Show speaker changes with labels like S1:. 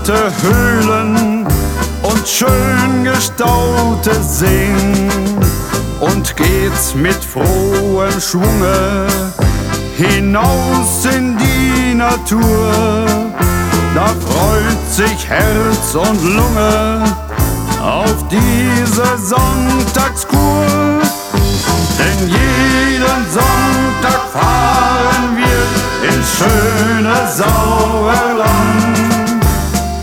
S1: Höhlen und schön gestaute Seen und geht mit frohem Schwunge hinaus in die Natur. Da freut sich Herz und Lunge auf diese Sonntagskur. Denn jeden Sonntag fahren wir ins schöne Sauerland.